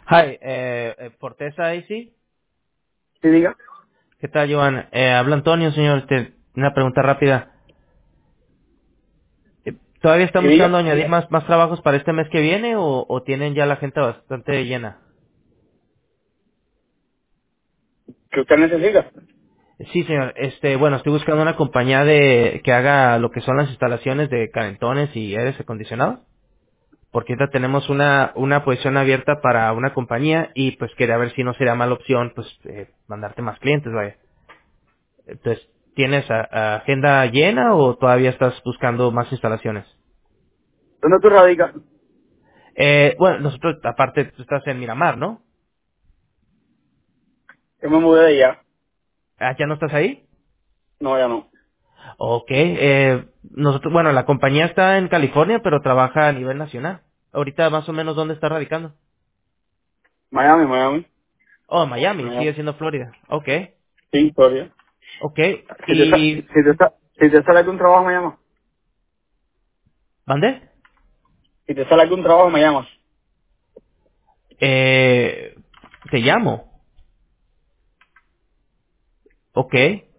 Hi, Forteza AC. Sí, diga. ¿Qué tal, Joan? Habla Antonio, señor. Una pregunta rápida. ¿Todavía están Sí, buscando diga. añadir más trabajos para este mes que viene o tienen ya la agenda bastante llena? ¿Qué usted necesita? Sí, señor. Bueno, estoy buscando una compañía que haga lo que son las instalaciones de calentones y aires acondicionados. Porque ahorita tenemos una posición abierta para una compañía y pues quería ver si no sería mala opción pues mandarte más clientes, vaya. Entonces, ¿tienes agenda llena o todavía estás buscando más instalaciones? ¿Dónde tú radicas? Bueno, nosotros, aparte, tú estás en Miramar, ¿no? Yo me mudé de allá. Ah, ¿ya no estás ahí? No, ya no. Ok, nosotros, bueno, la compañía está en California, pero trabaja a nivel nacional. Ahorita, más o menos, ¿dónde está radicando? Miami, Miami. Oh, Miami, Miami. sigue siendo Florida. Ok, Sí, historia. ok. Si ¿Y si te sale algún trabajo, me llamas. mandé? Si te sale algún trabajo, me llamas. Eh, te llamo. Ok.